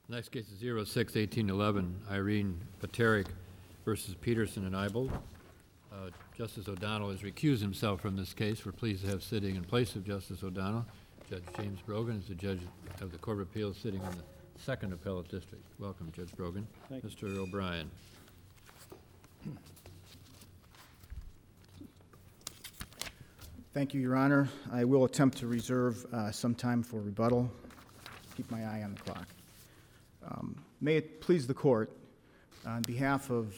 Next case is 06-1811, Irene Paterick versus Peterson and Ibold. Justice O'Donnell has recused himself from this case. We're pleased to have sitting in place of Justice O'Donnell, Judge James Brogan is the judge of the Court of Appeals sitting in the Second Appellate District. Welcome, Judge Brogan. Thank you. Mr. O'Brien. Thank you, Your Honor. I will attempt to reserve some time for rebuttal. Keep my eye on the clock. May it please the Court, on behalf of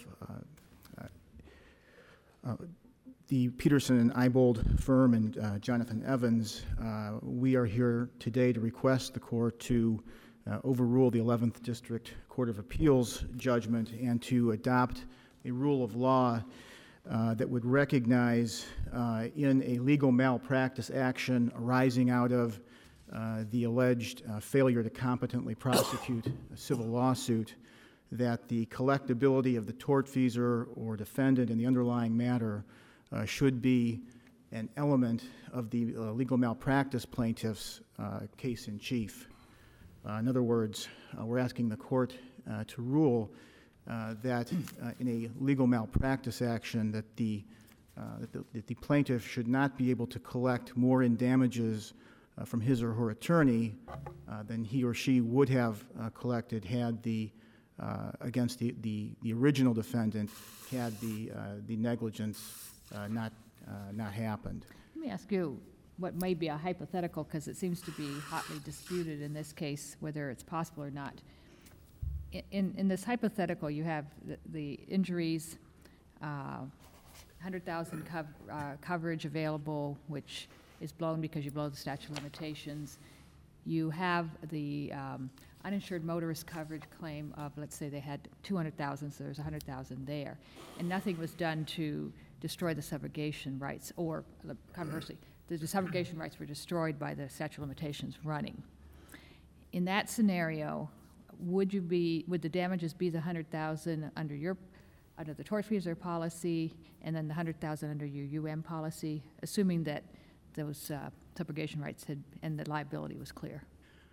the Peterson and Ibold firm and Jonathan Evans, we are here today to request the Court to overrule the 11th District Court of Appeals judgment and to adopt a rule of law that would recognize in a legal malpractice action arising out of the alleged failure to competently prosecute a civil lawsuit that the collectability of the tortfeasor or defendant in the underlying matter should be an element of the legal malpractice plaintiff's case in chief. In other words, we're asking the Court to rule that in a legal malpractice action that the plaintiff should not be able to collect more in damages from his or her attorney than he or she would have collected had the against the original defendant had the negligence not happened. Let me ask you what may be a hypothetical, because it seems to be hotly disputed in this case whether it's possible or not. In this hypothetical, you have the injuries, 100,000 coverage available, which is blown because you blow the statute of limitations. You have the uninsured motorist coverage claim of, let's say they had 200,000, so there's 100,000 there, and nothing was done to destroy the subrogation rights, or conversely, the subrogation rights were destroyed by the statute of limitations running. In that scenario, would the damages be the 100,000 under the tortfeasor policy, and then the 100,000 under your policy, assuming that those subrogation rights and the liability was clear?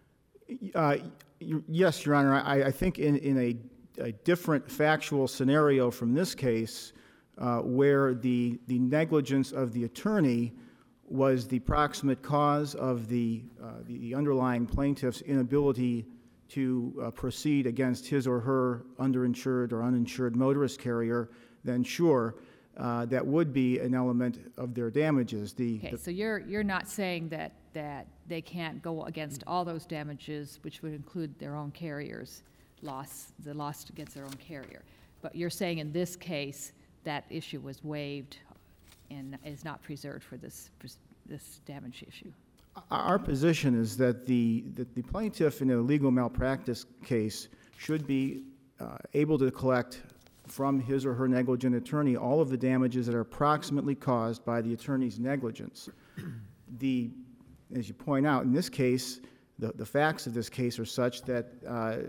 Yes, Your Honor. I think in a different factual scenario from this case, where the negligence of the attorney was the proximate cause of the underlying plaintiff's inability to proceed against his or her underinsured or uninsured motorist carrier, then sure, that would be an element of their damages. So you're not saying that they can't go against all those damages, which would include their own carrier's loss, the loss against their own carrier. But you're saying in this case that issue was waived and is not preserved for this damage issue. Our position is that the plaintiff in a legal malpractice case should be able to collect from his or her negligent attorney all of the damages that are approximately caused by the attorney's negligence. As you point out, in this case, the facts of this case are such that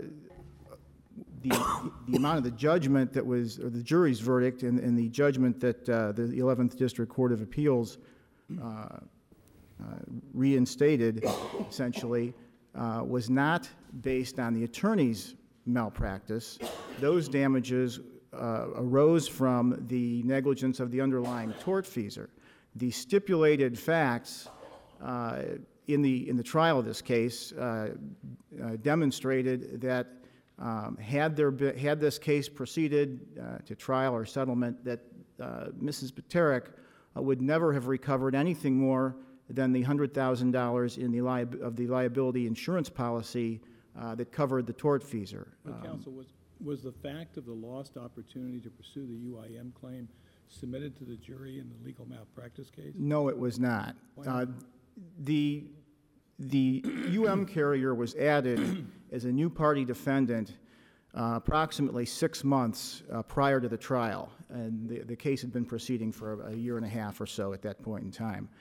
the amount of the judgment that was, or the jury's verdict and the judgment that the 11th District Court of Appeals reinstated, essentially, was not based on the attorney's malpractice. Those damages arose from the negligence of the underlying tortfeasor. The stipulated facts in the trial of this case demonstrated that had this case proceeded to trial or settlement, that Mrs. Paterick would never have recovered anything more than the $100,000 of the liability insurance policy that covered the tortfeasor. Counsel, was the fact of the lost opportunity to pursue the UIM claim submitted to the jury in the legal malpractice case? No, it was not. Why not? The carrier was added as a new party defendant approximately 6 months prior to the trial, and the case had been proceeding for a year and a half or so at that point in time.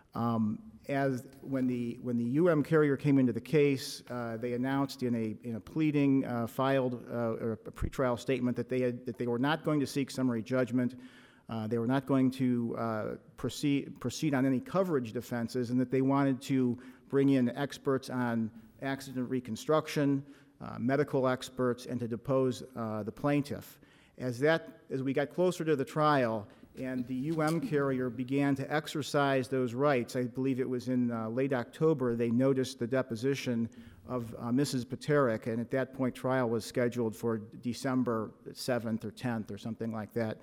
When the carrier came into the case, they announced in a pleading filed or a pretrial statement that they were not going to seek summary judgment, they were not going to proceed on any coverage defenses, and that they wanted to bring in experts on accident reconstruction, medical experts and to depose the plaintiff. As we got closer to the trial and the carrier began to exercise those rights, I believe it was in late October, they noticed the deposition of Mrs. Paterick, and at that point trial was scheduled for December 7th or 10th or something like that.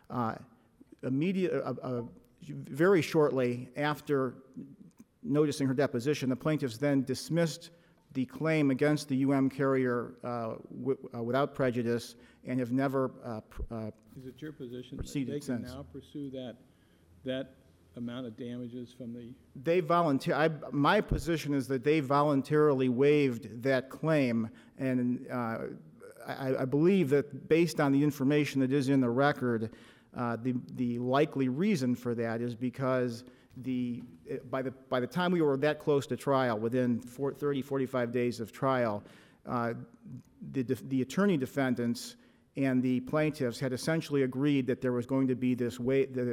Very shortly after noticing her deposition, the plaintiffs then dismissed the claim against the carrier without prejudice and have never Is it your position that proceeded they can since. now pursue that amount of damages from the, My position is that they voluntarily waived that claim, and I believe that based on the information that is in the record, the likely reason for that is because by the time we were that close to trial, within 45 days of trial, the attorney defendants and the plaintiffs had essentially agreed that there was going to be these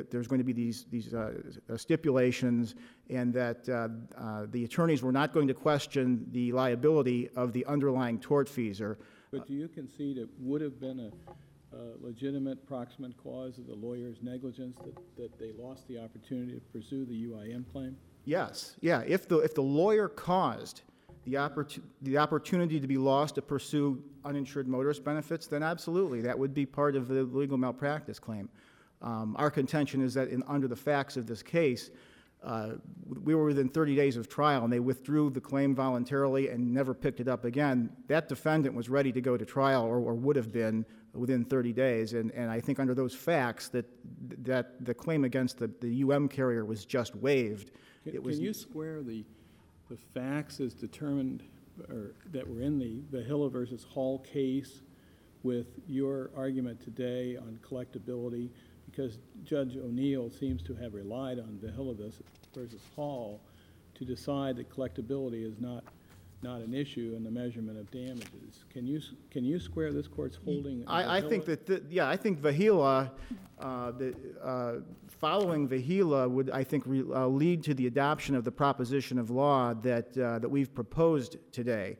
stipulations, and that the attorneys were not going to question the liability of the underlying tortfeasor. but do you concede it would have been a legitimate proximate cause of the lawyer's negligence that they lost the opportunity to pursue the UIM claim? Yes, yeah. If the lawyer caused the opportunity to be lost to pursue uninsured motorist benefits, then absolutely, that would be part of the legal malpractice claim. Our contention is that under the facts of this case, we were within 30 days of trial, and they withdrew the claim voluntarily and never picked it up again. That defendant was ready to go to trial, or would have been within 30 days, and I think under those facts that the claim against the carrier was just waived. Can you square the facts as determined, or that were in the Vihila versus Hall case, with your argument today on collectability? Because Judge O'Neill seems to have relied on Vihila versus Hall to decide that collectability is not an issue in the measurement of damages. Can you square this court's holding? I think I think Vihila, following Vihila would, I think, lead to the adoption of the proposition of law that we've proposed today.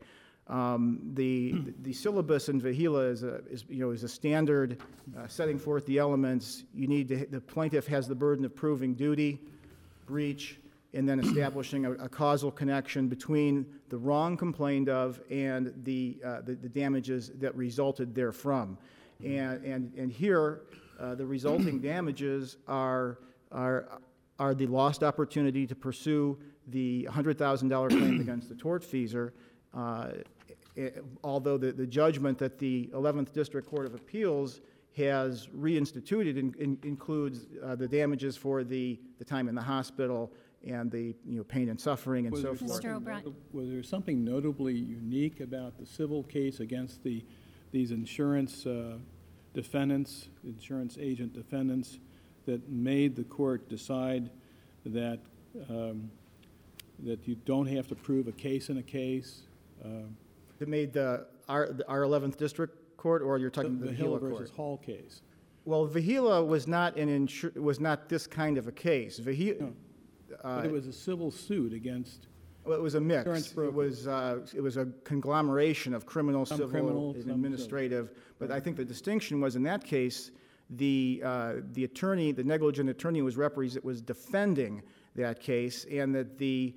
The syllabus in Vihila is a standard setting forth the elements. The plaintiff has the burden of proving duty, breach, and then establishing a causal connection between the wrong complained of and the damages that resulted therefrom. And here, the resulting damages are the lost opportunity to pursue the $100,000 claim against the tortfeasor, although the judgment that the 11th District Court of Appeals has reinstituted includes the damages for the time in the hospital and the pain and suffering and so forth. Mr. O'Brien. Was there something notably unique about the civil case against these insurance defendants, insurance agent defendants, that made the court decide that you don't have to prove a case in a case? That made our 11th District Court, or you're talking the Vihila versus Court? Hall case. Well, Vihila was not this kind of a case. No. But it was a civil suit against. Well, it was a mix. Insurance brokers. It was a conglomeration of criminal, Some civil, criminal, and some administrative. But I think the distinction was in that case, the attorney, the negligent attorney, was defending that case, and that the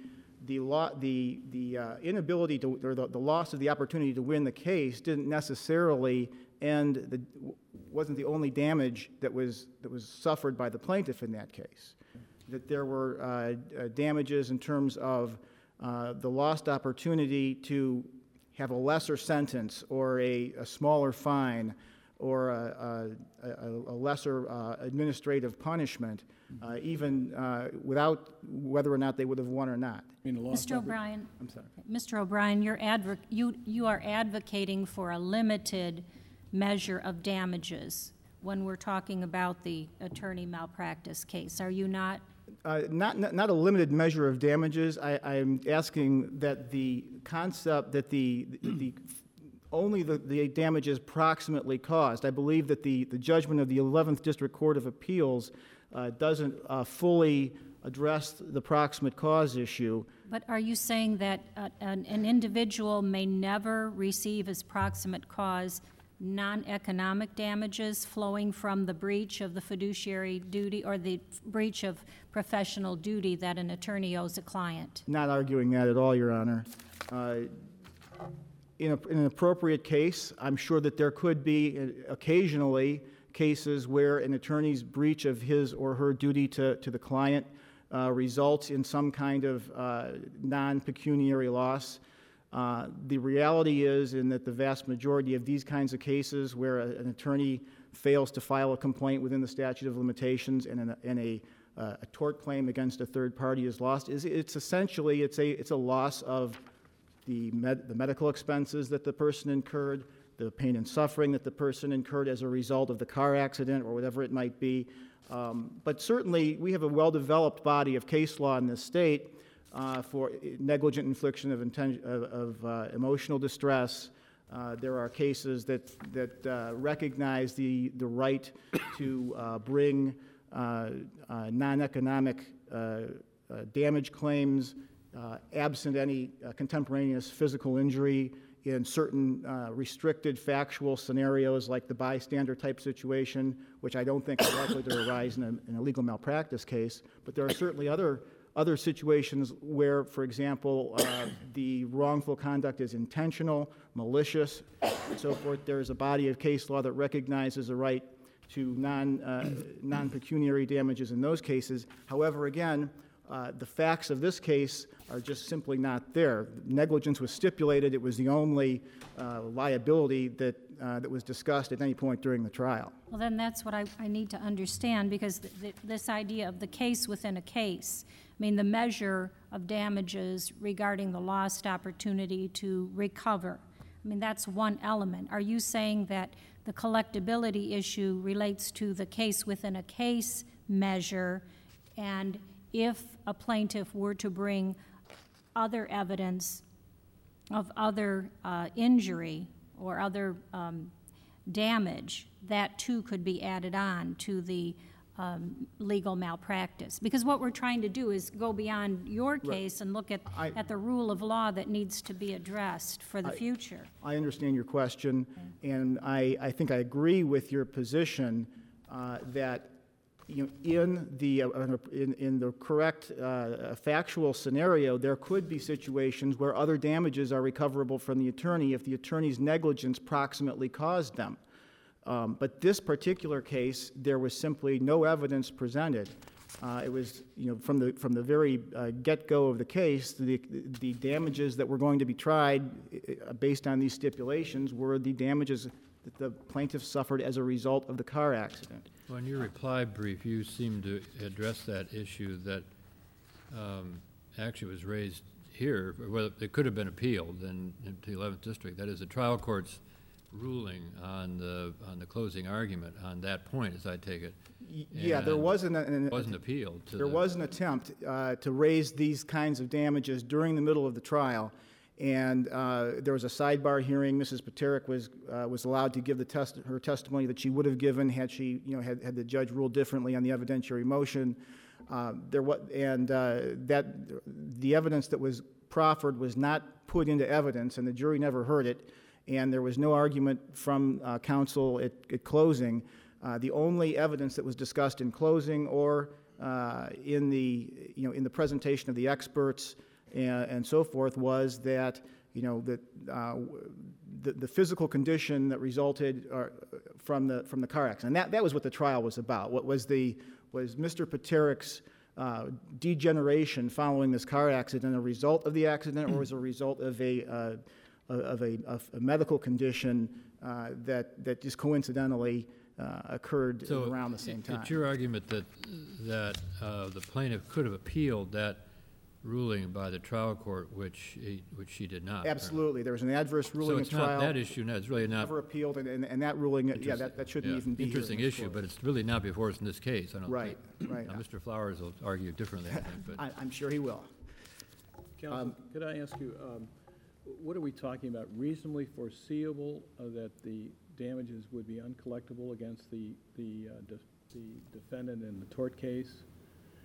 inability to, or the loss of the opportunity to win the case didn't necessarily wasn't the only damage that was suffered by the plaintiff in that case. That there were damages in terms of the lost opportunity to have a lesser sentence, or a smaller fine, or a lesser administrative punishment, even without whether or not they would have won or not. Mr. O'Brien. I'm sorry. Mr. O'Brien, you are advocating for a limited measure of damages when we're talking about the attorney malpractice case, are you not? Not a limited measure of damages. I'm asking that the concept that only the damages proximately caused. I believe that the judgment of the 11th District Court of Appeals doesn't fully addressed the proximate cause issue. But are you saying that an individual may never receive as proximate cause non-economic damages flowing from the breach of the fiduciary duty or the breach of professional duty that an attorney owes a client? Not arguing that at all, Your Honor. In an appropriate case, I'm sure that there could be occasionally cases where an attorney's breach of his or her duty to the client results in some kind of non-pecuniary loss. The reality is in that the vast majority of these kinds of cases where an attorney fails to file a complaint within the statute of limitations and a tort claim against a third party is lost, it's essentially it's a loss of the medical expenses that the person incurred, the pain and suffering that the person incurred as a result of the car accident or whatever it might be. But certainly we have a well-developed body of case law in this state for negligent infliction of emotional distress. There are cases that recognize the right to bring non-economic damage claims absent any contemporaneous physical injury in certain restricted factual scenarios like the bystander type situation, which I don't think is likely to arise in a legal malpractice case. But there are certainly other situations where, for example, the wrongful conduct is intentional, malicious, and so forth. There is a body of case law that recognizes a right to non-pecuniary damages in those cases. However, again, the facts of this case are just simply not there. Negligence was stipulated. It was the only liability that was discussed at any point during the trial. Well, then that's what I need to understand, because this idea of the case within a case, I mean, the measure of damages regarding the lost opportunity to recover, I mean, that's one element. Are you saying that the collectability issue relates to the case within a case measure, and if a plaintiff were to bring other evidence of other injury or other damage, that too could be added on to the legal malpractice? Because what we're trying to do is go beyond your case and look at the rule of law that needs to be addressed for the future. I understand your question, and I think I agree with your position that in the correct factual scenario, there could be situations where other damages are recoverable from the attorney if the attorney's negligence proximately caused them. But this particular case, there was simply no evidence presented. It was, from the very get-go of the case, the damages that were going to be tried based on these stipulations were the damages that the plaintiff suffered as a result of the car accident. Well, in your reply brief, you seem to address that issue that actually was raised here. Well, it could have been appealed in the 11th District. That is, the trial court's ruling on the closing argument on that point, as I take it. Yeah, there wasn't appealed. There was an attempt to raise these kinds of damages during the middle of the trial, and there was a sidebar hearing. Mrs. Paterick was allowed to give her testimony that she would have given had she, had the judge ruled differently on the evidentiary motion. That the evidence that was proffered was not put into evidence, and the jury never heard it. And there was no argument from counsel at closing. The only evidence that was discussed in closing or in the presentation of the experts and so forth was that the physical condition that resulted from the car accident. And that was what the trial was about. What was Mr. Paterick's degeneration following this car accident a result of the accident, or was a result of a medical condition that just coincidentally occurred around the same time? It's your argument that the plaintiff could have appealed that ruling by the trial court, which she did not. Absolutely. There was an adverse ruling at trial. So it's not that issue. No, it's really not. Never appealed, and that ruling, that shouldn't even be interesting here. issue, but it's really not before us in this case. I don't right, think. Right. Now, Mr. Flowers will argue differently, I think. But I'm sure he will. Counsel, could I ask you, what are we talking about? Reasonably foreseeable that the damages would be uncollectible against the defendant in the tort case?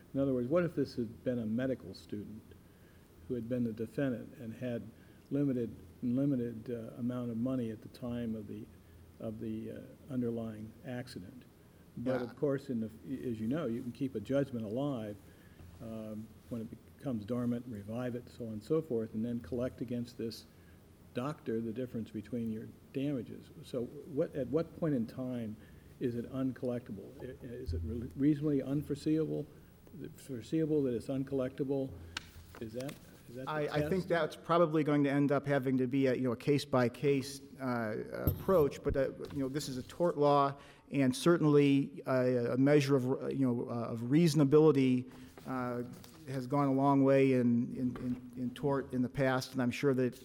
In other words, what if this had been a medical student who had been the defendant and had limited amount of money at the time of the underlying accident? But of course, as you know, you can keep a judgment alive when it becomes dormant, revive it, so on and so forth, and then collect against this doctor the difference between your damages. So at what point in time is it uncollectible? Is it reasonably unforeseeable, foreseeable that it's uncollectible? Is that the I test? think that's probably going to end up having to be a case-by-case approach, but this is a tort law, and certainly a measure of of reasonability has gone a long way in tort in the past, and I'm sure that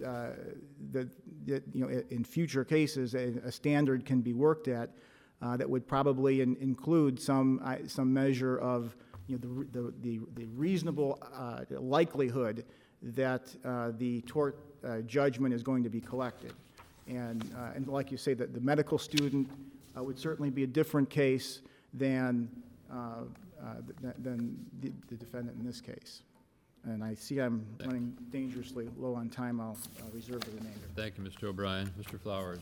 in future cases a standard can be worked at that would probably include some measure of the reasonable likelihood that the tort judgment is going to be collected, and like you say, that the medical student would certainly be a different case than the defendant in this case. And I see I'm running dangerously low on time. I'll reserve the remainder. Thank you, Mr. O'Brien. Mr. Flowers.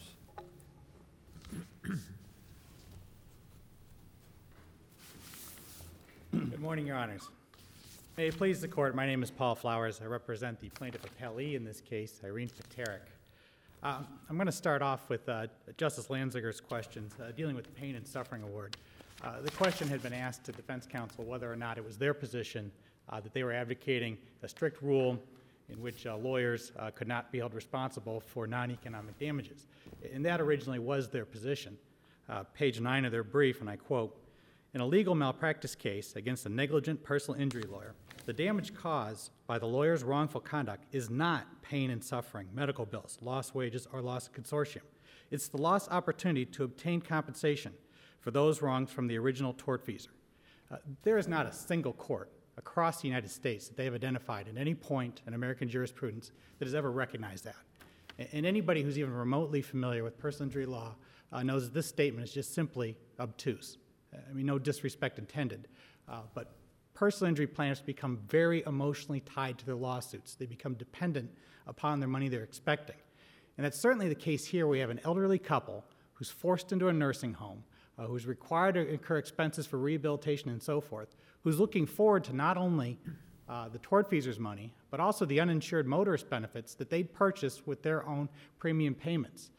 Good morning, Your Honors. May it please the Court, my name is Paul Flowers. I represent the plaintiff appellee in this case, Irene Paterick. I'm going to start off with Justice Lanziger's questions dealing with the Pain and Suffering Award. The question had been asked to defense counsel whether or not it was their position that they were advocating a strict rule in which lawyers could not be held responsible for non-economic damages. And that originally was their position. Page 9 of their brief, and I quote, "In a legal malpractice case against a negligent personal injury lawyer, the damage caused by the lawyer's wrongful conduct is not pain and suffering, medical bills, lost wages, or loss of consortium. It's the lost opportunity to obtain compensation for those wrongs from the original tortfeasor." There is not a single court across the United States that they have identified at any point in American jurisprudence that has ever recognized that. And anybody who's even remotely familiar with personal injury law knows that this statement is just simply obtuse. I mean, no disrespect intended, but personal injury plaintiffs become very emotionally tied to their lawsuits. They become dependent upon their money they're expecting. And that's certainly the case here. We have an elderly couple who's forced into a nursing home, who's required to incur expenses for rehabilitation and so forth, who's looking forward to not only the tortfeasor's money, but also the uninsured motorist benefits that they'd purchased with their own premium payments.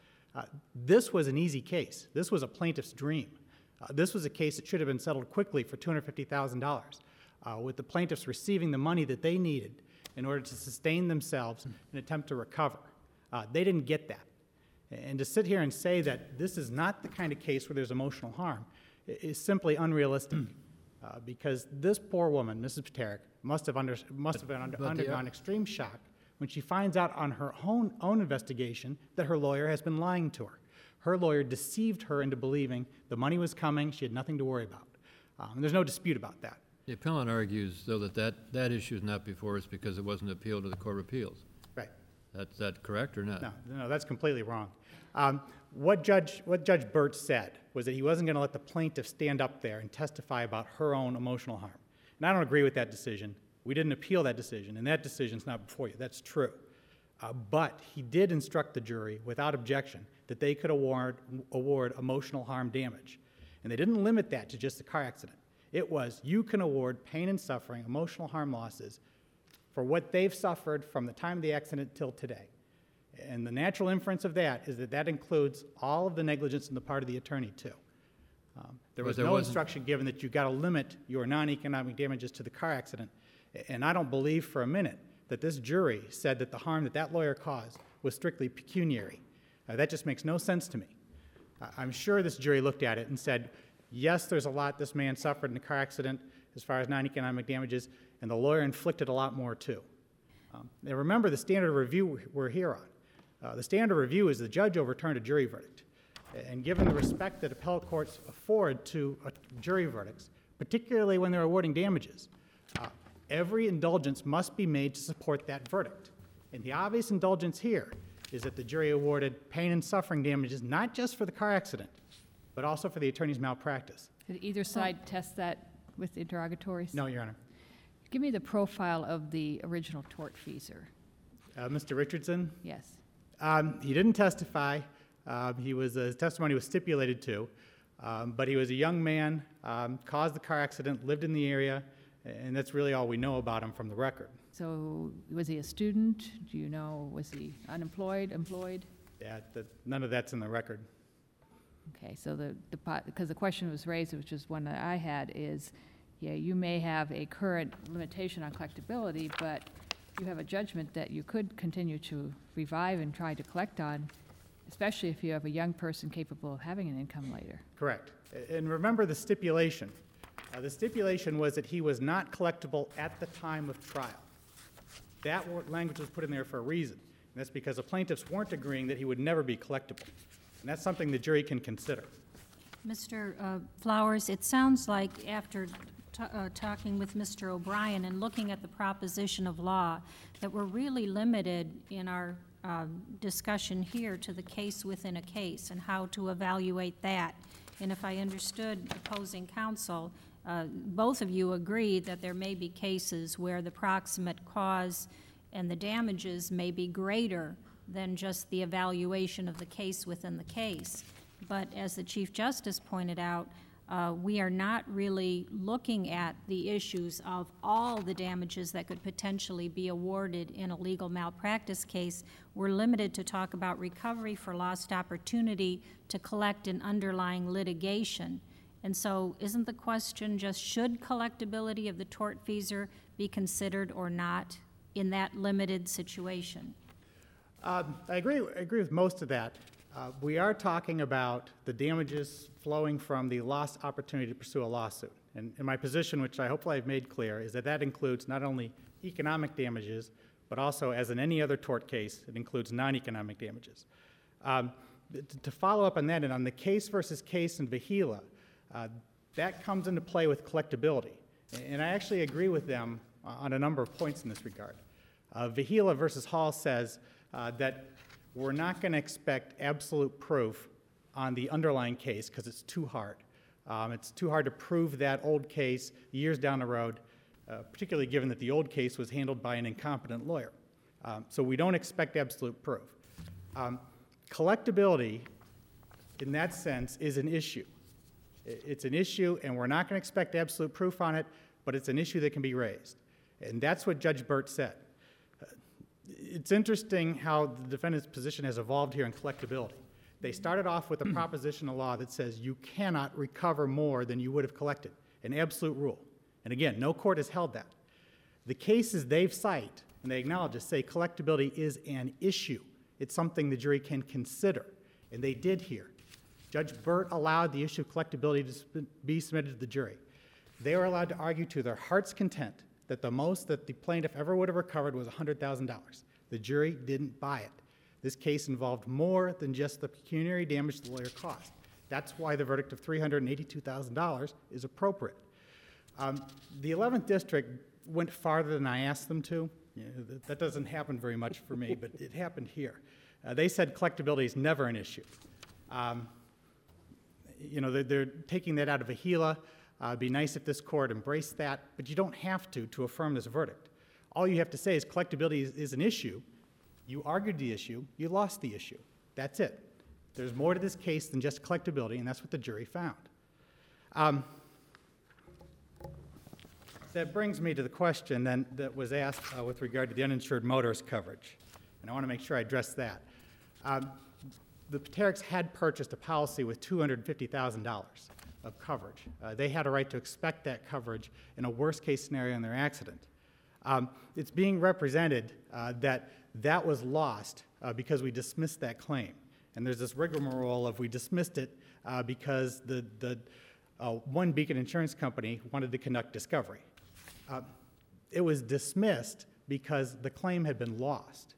This was an easy case. This was a plaintiff's dream. This was a case that should have been settled quickly for $250,000, with the plaintiffs receiving the money that they needed in order to sustain themselves and attempt to recover. They didn't get that. And to sit here and say that this is not the kind of case where there's emotional harm is simply unrealistic, because this poor woman, Mrs. Paterick, must have undergone extreme shock when she finds out on her own investigation that her lawyer has been lying to her. Her lawyer deceived her into believing the money was coming, she had nothing to worry about. And there's no dispute about that. The appellant argues, though, that issue is not before us because it wasn't appealed to the Court of Appeals. Right. Is that correct or not? No, that's completely wrong. What Judge Burt said was that he wasn't going to let the plaintiff stand up there and testify about her own emotional harm. And I don't agree with that decision. We didn't appeal that decision, and that decision's not before you. That's true. But he did instruct the jury without objection that they could award emotional harm damage. And they didn't limit that to just the car accident. It was, you can award pain and suffering, emotional harm losses, for what they've suffered from the time of the accident till today. And the natural inference of that is that that includes all of the negligence on the part of the attorney, too. There was no instruction given that you've got to limit your non-economic damages to the car accident. And I don't believe for a minute that this jury said that the harm that that lawyer caused was strictly pecuniary. That just makes no sense to me. I'm sure this jury looked at it and said, yes, there's a lot this man suffered in the car accident as far as non-economic damages, and the lawyer inflicted a lot more, too. Now, remember the standard of review we're here on. The standard of review is the judge overturned a jury verdict. And given the respect that appellate courts afford to jury verdicts, particularly when they're awarding damages, every indulgence must be made to support that verdict. And the obvious indulgence here is that the jury awarded pain and suffering damages not just for the car accident, but also for the attorney's malpractice. Did either side test that with interrogatories? No, Your Honor. Give me the profile of the original tortfeasor. Mr. Richardson, Yes. he didn't testify. His testimony was stipulated to, but he was a young man, caused the car accident, lived in the area, and that's really all we know about him from the record. So was he a student? Do you know, was he unemployed, employed? Yeah, none of that's in the record. Okay, so because the question was raised, which is one that I had, is, yeah, you may have a current limitation on collectability, but you have a judgment that you could continue to revive and try to collect on, especially if you have a young person capable of having an income later. Correct. And remember the stipulation. The stipulation was that he was not collectible at the time of trial. That language was put in there for a reason, and that's because the plaintiffs weren't agreeing that he would never be collectible. And that's something the jury can consider. Mr. Flowers, it sounds like after talking with Mr. O'Brien and looking at the proposition of law, that we're really limited in our discussion here to the case within a case and how to evaluate that. And if I understood opposing counsel, both of you agree that there may be cases where the proximate cause and the damages may be greater than just the evaluation of the case within the case. But as the Chief Justice pointed out, we are not really looking at the issues of all the damages that could potentially be awarded in a legal malpractice case. We're limited to talk about recovery for lost opportunity to collect an underlying litigation. And so isn't the question just should collectability of the tortfeasor be considered or not in that limited situation? I agree with most of that. We are talking about the damages flowing from the lost opportunity to pursue a lawsuit. And my position, which I hopefully I've made clear, is that that includes not only economic damages, but also, as in any other tort case, it includes non-economic damages. To follow up on that, and on the case versus case in Vihila, that comes into play with collectability. And I actually agree with them on a number of points in this regard. Vihila versus Hall says that we're not going to expect absolute proof on the underlying case because it's too hard. It's too hard to prove that old case years down the road, particularly given that the old case was handled by an incompetent lawyer. So we don't expect absolute proof. Collectability, in that sense, is an issue. It's an issue, and we're not going to expect absolute proof on it, but it's an issue that can be raised. And that's what Judge Burt said. It's interesting how the defendant's position has evolved here in collectability. They started off with a proposition of law that says you cannot recover more than you would have collected, an absolute rule. And again, no court has held that. The cases they've cite, and they acknowledge it, say collectability is an issue. It's something the jury can consider, and they did here. Judge Burt allowed the issue of collectability to be submitted to the jury. They were allowed to argue to their heart's content that the most that the plaintiff ever would have recovered was $100,000. The jury didn't buy it. This case involved more than just the pecuniary damage the lawyer caused. That's why the verdict of $382,000 is appropriate. The 11th District went farther than I asked them to. That doesn't happen very much for me, but it happened here. They said collectability is never an issue. They're taking that out of Vihila. It'd be nice if this court embraced that, but you don't have to affirm this verdict. All you have to say is collectability is an issue. You argued the issue, you lost the issue. That's it. There's more to this case than just collectability, and that's what the jury found. That brings me to the question then that was asked with regard to the uninsured motorist coverage, and I want to make sure I address that. The Pteryks had purchased a policy with $250,000 of coverage. They had a right to expect that coverage in a worst-case scenario in their accident. It's being represented that was lost because we dismissed that claim. And there's this rigmarole of we dismissed it because the One Beacon Insurance Company wanted to conduct discovery. It was dismissed because the claim had been lost.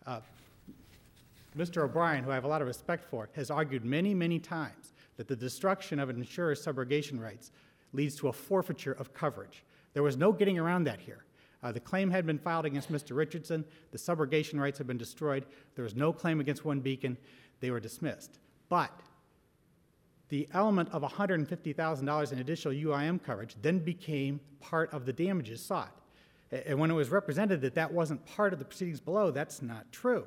Mr. O'Brien, who I have a lot of respect for, has argued many, many times that the destruction of an insurer's subrogation rights leads to a forfeiture of coverage. There was no getting around that here. The claim had been filed against Mr. Richardson. The subrogation rights had been destroyed. There was no claim against One Beacon. They were dismissed. But the element of $150,000 in additional UIM coverage then became part of the damages sought. And when it was represented that that wasn't part of the proceedings below, that's not true.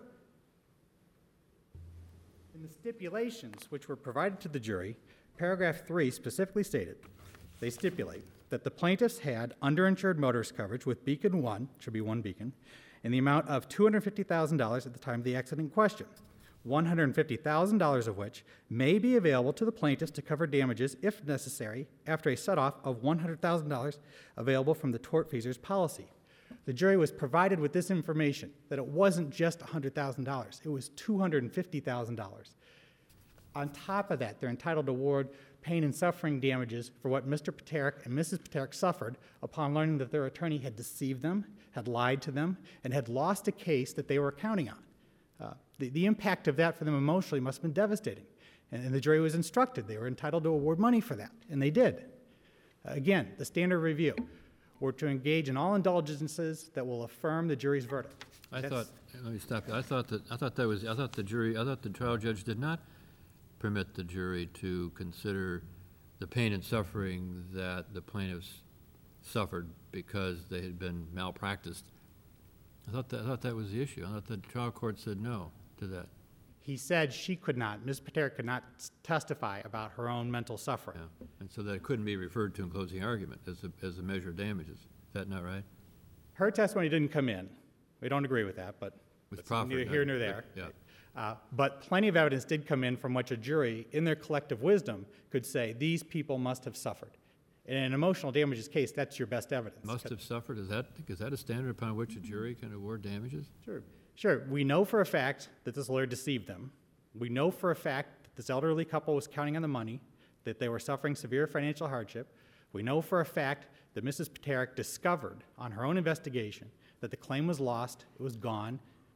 In the stipulations which were provided to the jury, paragraph 3 specifically stated, they stipulate that the plaintiffs had underinsured motorist coverage with Beacon 1, should be one beacon, in the amount of $250,000 at the time of the accident in question, $150,000 of which may be available to the plaintiffs to cover damages, if necessary, after a set-off of $100,000 available from the tortfeasor's policy. The jury was provided with this information, that it wasn't just $100,000, it was $250,000. On top of that, they're entitled to award pain and suffering damages for what Mr. Pteryk and Mrs. Pteryk suffered upon learning that their attorney had deceived them, had lied to them, and had lost a case that they were counting on. The impact of that for them emotionally must have been devastating. And the jury was instructed they were entitled to award money for that, and they did. Again, the standard review were to engage in all indulgences that will affirm the jury's verdict. Let me stop you. I thought the trial judge did not permit the jury to consider the pain and suffering that the plaintiffs suffered because they had been malpracticed. I thought that was the issue. I thought the trial court said no to that. He said she could not, Ms. Pteryk could not testify about her own mental suffering. Yeah. And so that it couldn't be referred to in closing argument as a measure of damages. Is that not right? Her testimony didn't come in. We don't agree with that, but With it's proffered, neither here nor there. Yeah. But plenty of evidence did come in from which a jury, in their collective wisdom, could say, these people must have suffered. In an emotional damages case, that's your best evidence. Must have suffered? Is that a standard upon which a jury can award damages? Sure. We know for a fact that this lawyer deceived them. We know for a fact that this elderly couple was counting on the money, that they were suffering severe financial hardship. We know for a fact that Mrs. Pteryk discovered on her own investigation that the claim was lost, it was gone.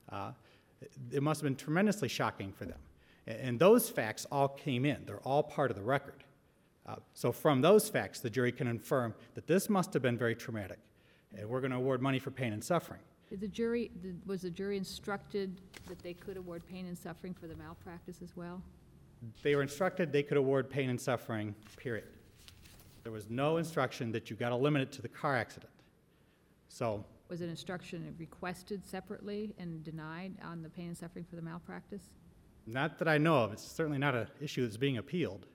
It must have been tremendously shocking for them. And those facts all came in. They're all part of the record. So from those facts, the jury can infer that this must have been very traumatic, and we're going to award money for pain and suffering. Was the jury instructed that they could award pain and suffering for the malpractice as well? They were instructed they could award pain and suffering, period. There was no instruction that you got to limit it to the car accident. So, Was an instruction requested separately and denied on the pain and suffering for the malpractice? not that I know of. It's certainly not an issue that's being appealed.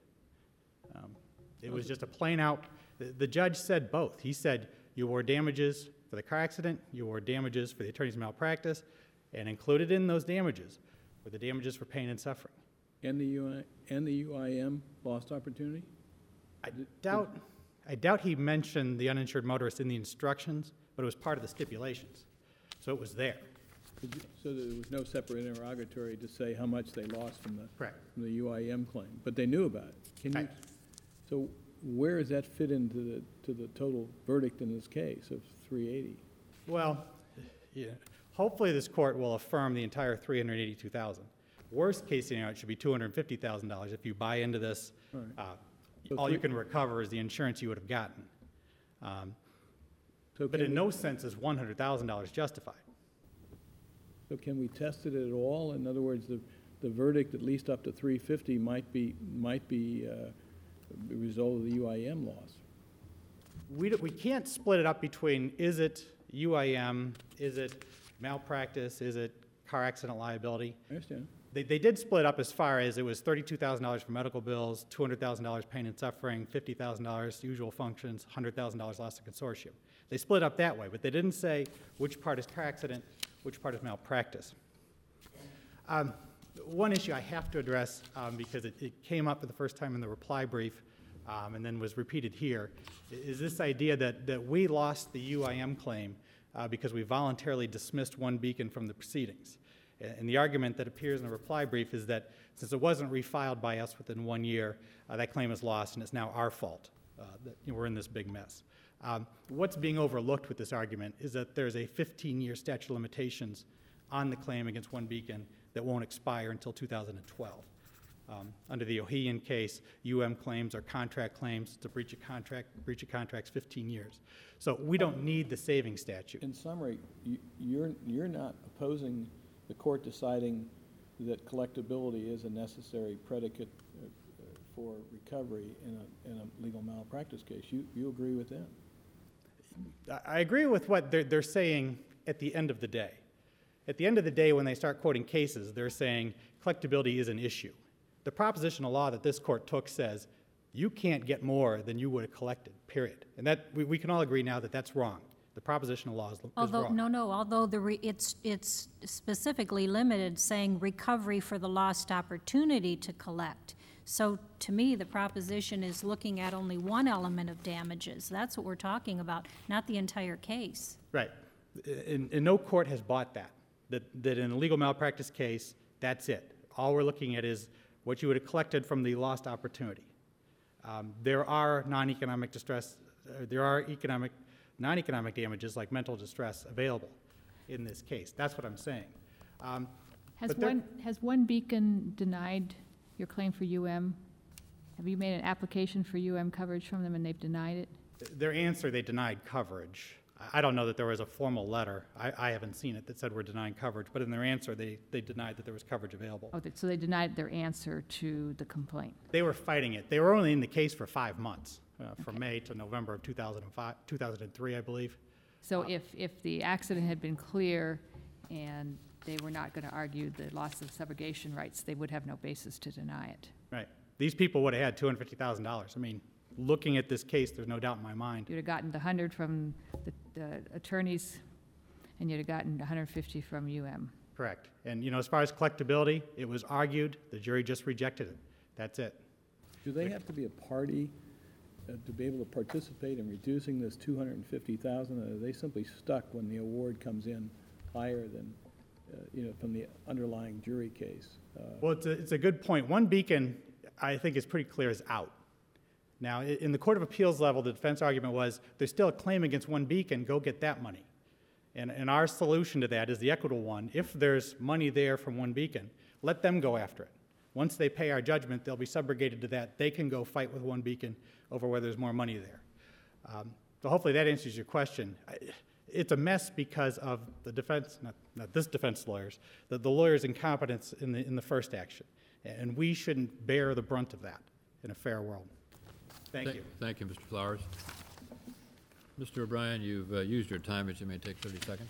It was just a plain out, the judge said both. He said, you award damages for the car accident, you award damages for the attorney's malpractice, and included in those damages were the damages for pain and suffering. And the UIM lost opportunity? I doubt he mentioned the uninsured motorist in the instructions, but it was part of the stipulations, so it was there. So there was no separate interrogatory to say how much they lost from Correct. the UIM claim, but they knew about it. Can you? Right. So where does that fit into the total verdict in this case of 380? Well, yeah, hopefully this court will affirm the entire $382,000. Worst case scenario, it should be $250,000. If you buy into this, All right. So all you can recover is the insurance you would have gotten. So But can in no sense is $100,000 justified. So can we test it at all? In other words, the verdict, at least up to 350, might be the result of the UIM loss. We can't split it up between, is it UIM, is it malpractice, is it car accident liability? I understand. They did split up as far as it was $32,000 for medical bills, $200,000 pain and suffering, $50,000 usual functions, $100,000 loss to consortium. They split up that way, but they didn't say which part is car accident, which part is malpractice. One issue I have to address, because it came up for the first time in the reply brief and then was repeated here, is this idea that we lost the UIM claim because we voluntarily dismissed one beacon from the proceedings. And the argument that appears in the reply brief is that since it wasn't refiled by us within 1 year, that claim is lost and it's now our fault that we're in this big mess. What's being overlooked with this argument is that there's a 15-year statute of limitations on the claim against one beacon that won't expire until 2012. Under the Ohian case, claims are contract claims. It's a breach of contract's 15 years. So we don't need the saving statute. In summary, you're not opposing the court deciding that collectability is a necessary predicate for recovery in a legal malpractice case. You agree with that? I agree with what they're saying at the end of the day. At the end of the day, when they start quoting cases, they're saying collectability is an issue. The propositional law that this court took says you can't get more than you would have collected, period. And that we can all agree now that that's wrong. The propositional law is wrong. Although it's specifically limited, saying recovery for the lost opportunity to collect. So to me, the proposition is looking at only one element of damages. That's what we're talking about, not the entire case. Right. And no court has bought that in a legal malpractice case, that's it. All we're looking at is what you would have collected from the lost opportunity. There are non-economic distress, non-economic damages like mental distress available in this case. That's what I'm saying. Has One Beacon denied your claim for UM? Have you made an application for UM coverage from them and they've denied it? Their answer, they denied coverage. I don't know that there was a formal letter. I haven't seen it that said we're denying coverage, but in their answer, they denied that there was coverage available. Oh, so they denied their answer to the complaint. They were fighting it. They were only in the case for 5 months, from May to November of 2003, I believe. So if the accident had been clear and they were not going to argue the loss of subrogation rights, they would have no basis to deny it. Right. These people would have had $250,000. I mean, looking at this case, there's no doubt in my mind. You'd have gotten the 100 from the attorneys, and you'd have gotten 150 from UM. Correct. And, as far as collectability, it was argued. The jury just rejected it. That's it. Do they have to be a party to be able to participate in reducing this $250,000? Or are they simply stuck when the award comes in higher than, from the underlying jury case? Well, it's a good point. One Beacon, I think, is pretty clear, is out. Now, in the Court of Appeals level, the defense argument was, there's still a claim against One Beacon, go get that money. And our solution to that is the equitable one. If there's money there from One Beacon, let them go after it. Once they pay our judgment, they'll be subrogated to that. They can go fight with One Beacon over whether there's more money there. So hopefully that answers your question. It's a mess because of the defense, not this defense lawyers, the lawyers' incompetence in the first action. And we shouldn't bear the brunt of that in a fair world. Thank you. Thank you, Mr. Flowers. Mr. O'Brien, you've used your time, but you may take 30 seconds.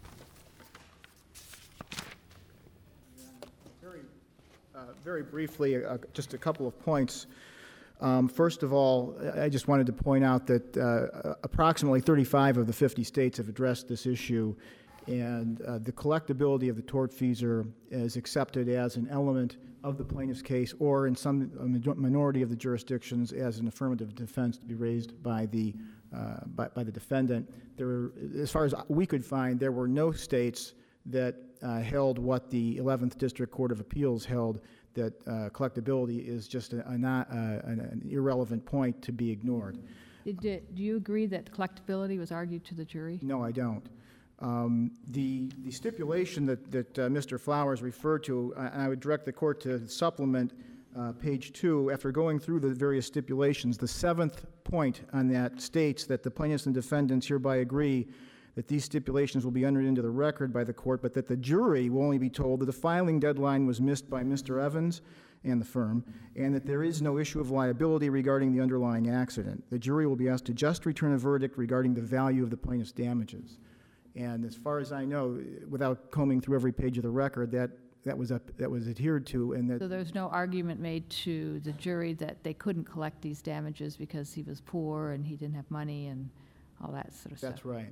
Very briefly, just a couple of points. First of all, I just wanted to point out that approximately 35 of the 50 states have addressed this issue, and the collectability of the tortfeasor is accepted as an element of the plaintiff's case, or in some minority of the jurisdictions as an affirmative defense to be raised by the defendant. As far as we could find, there were no states that held what the 11th District Court of Appeals held, that collectability is just an irrelevant point to be ignored. Do you agree that collectability was argued to the jury? No, I don't. The stipulation that Mr. Flowers referred to, and I would direct the court to supplement page 2, after going through the various stipulations, the 7th point on that states that the plaintiffs and defendants hereby agree that these stipulations will be entered into the record by the court, but that the jury will only be told that the filing deadline was missed by Mr. Evans and the firm, and that there is no issue of liability regarding the underlying accident. The jury will be asked to just return a verdict regarding the value of the plaintiff's damages. And as far as I know, without combing through every page of the record, that was adhered to, and that. So there's no argument made to the jury that they couldn't collect these damages because he was poor and he didn't have money and all that sort of stuff. That's right.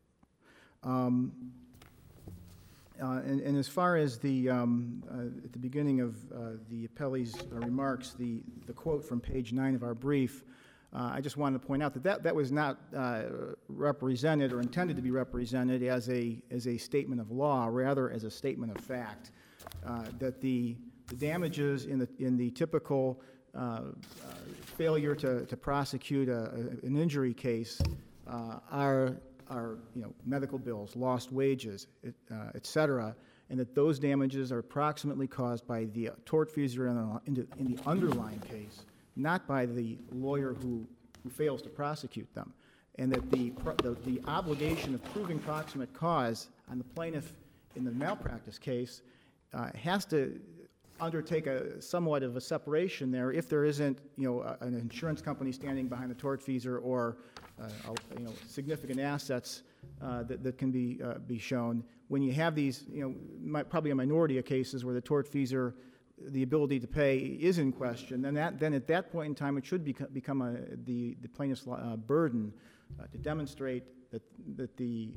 And as far as the at the beginning of the appellee's remarks, the quote from page 9 of our brief, I just wanted to point out that was not represented or intended to be represented as a statement of law, rather as a statement of fact. That the damages in the typical failure to prosecute an injury case are medical bills, lost wages, et cetera, and that those damages are approximately caused by the tortfeasor in the underlying case, not by the lawyer who fails to prosecute them, and that the obligation of proving proximate cause on the plaintiff in the malpractice case has to undertake somewhat of a separation there if there isn't, an insurance company standing behind the tortfeasor or, significant assets that can be shown. When you have these, probably a minority of cases where the tortfeasor, the ability to pay is in question, then at that point in time, it should become the plaintiff's burden to demonstrate that the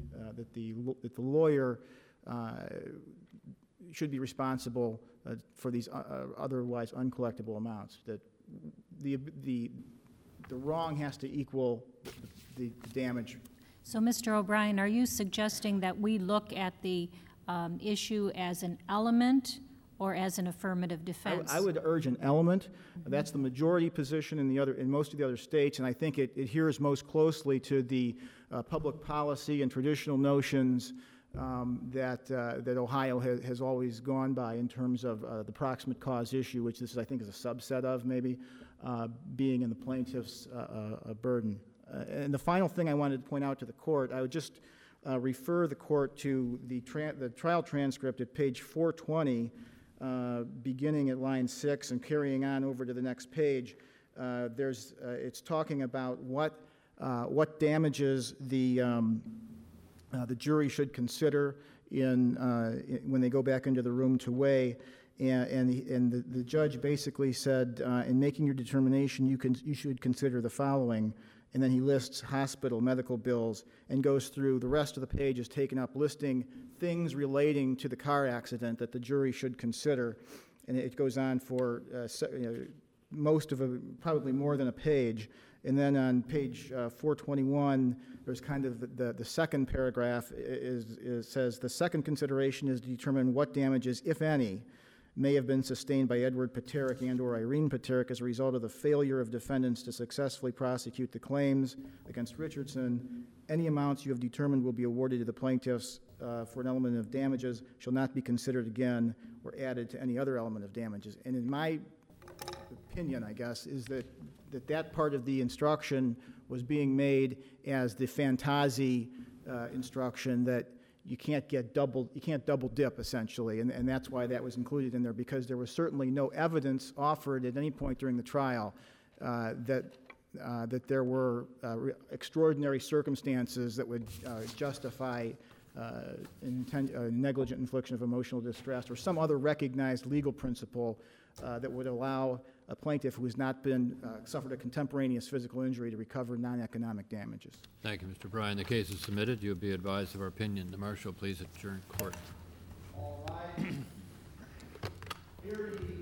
lawyer should be responsible for these otherwise uncollectible amounts. That the wrong has to equal the damage. So, Mr. O'Brien, are you suggesting that we look at the issue as an element or as an affirmative defense? I would urge an element. That's the majority position in most of the other states, and I think it adheres most closely to the public policy and traditional notions that Ohio has always gone by in terms of the proximate cause issue, which this, I think, is a subset of, maybe, being in the plaintiff's burden. And the final thing I wanted to point out to the court, I would just refer the court to the trial transcript at page 420, beginning at line 6 and carrying on over to the next page. It's talking about what damages the jury should consider when they go back into the room to weigh, and the judge basically said, in making your determination, you should consider the following, and then he lists hospital medical bills and goes through the rest of the page is taken up listing things relating to the car accident that the jury should consider, and it goes on for most of probably more than a page. And then on page 421, there's kind of the second paragraph says, the second consideration is to determine what damages, if any, may have been sustained by Edward Paterick and or Irene Paterick as a result of the failure of defendants to successfully prosecute the claims against Richardson. Any amounts you have determined will be awarded to the plaintiffs for an element of damages shall not be considered again or added to any other element of damages. And in my opinion, I guess, is that part of the instruction was being made as the Fantasi instruction that you can't double dip, essentially, and that's why that was included in there, because there was certainly no evidence offered at any point during the trial that there were extraordinary circumstances that would justify negligent infliction of emotional distress or some other recognized legal principle that would allow a plaintiff who has not suffered a contemporaneous physical injury to recover non-economic damages. Thank you, Mr. Bryan. The case is submitted. You'll be advised of our opinion. The marshal, please adjourn court. All rise. Hear ye.